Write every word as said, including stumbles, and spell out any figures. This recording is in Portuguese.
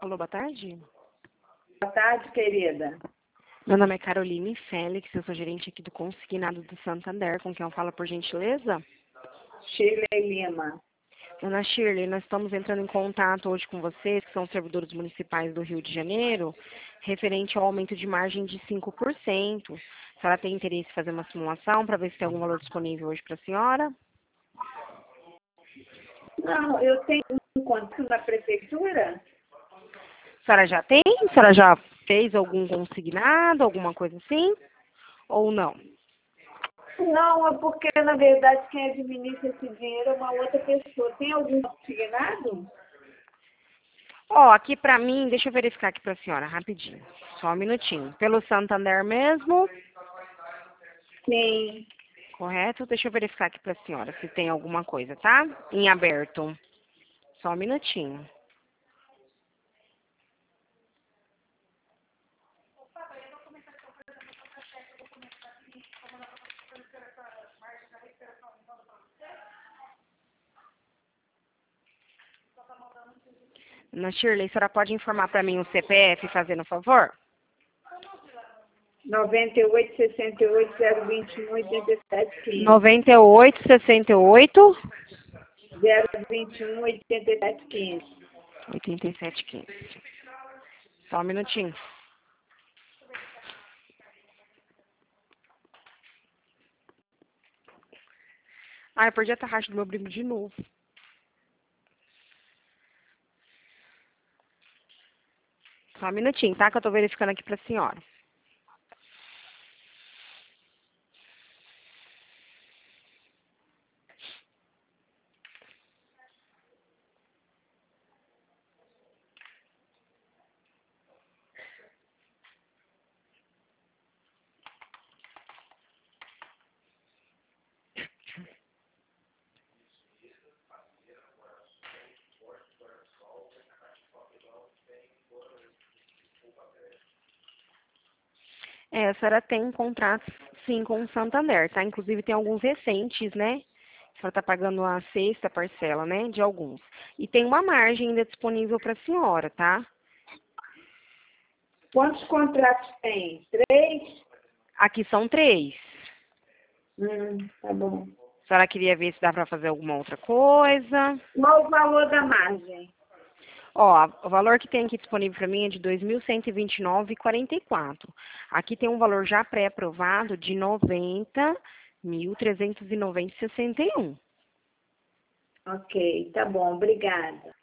Alô, boa tarde. Boa tarde, querida. Meu nome é Caroline Félix, eu sou gerente aqui do Consignado do Santander, com quem eu falo por gentileza? Shirley Lima. Dona Shirley, nós estamos entrando em contato hoje com vocês, que são servidores municipais do Rio de Janeiro, referente ao aumento de margem de cinco por cento. A senhora tem interesse em fazer uma simulação para ver se tem algum valor disponível hoje para a senhora? Não, eu tenho um contato na prefeitura. A senhora já tem? A senhora já fez algum consignado, alguma coisa assim? Ou não? Não, é porque, na verdade, quem administra esse dinheiro é uma outra pessoa. Tem algum consignado? Ó, aqui pra mim, deixa eu verificar aqui pra senhora, rapidinho. Só um minutinho. Pelo Santander mesmo, Sim. correto? Deixa eu verificar aqui pra senhora se tem alguma coisa, tá? Em aberto. Só um minutinho. Ana Shirley, a senhora pode informar pra mim o C P F, fazendo favor? noventa e oito, sessenta e oito, zero vinte e um, oitenta e sete, quinze. noventa e oito, sessenta e oito, zero vinte e um, oitenta e sete, quinze. oitenta e sete, quinze. Só um minutinho. Ah, eu perdi a tarraxa do meu brinco de novo. Só um minutinho, tá? Que eu tô verificando aqui pra senhora. É, a senhora tem contratos, sim, com o Santander, tá? Inclusive tem alguns recentes, né? A senhora tá pagando a sexta parcela, né? De alguns. E tem uma margem ainda disponível para a senhora, tá? Quantos contratos tem? Três? Aqui são três. Hum, tá bom. A senhora queria ver se dá para fazer alguma outra coisa. Qual o valor da margem? Ó, o valor que tem aqui disponível para mim é de dois mil cento e vinte e nove reais e quarenta e quatro centavos. Aqui tem um valor já pré-aprovado de noventa mil trezentos e noventa reais e sessenta e um centavos. Ok, tá bom, obrigada.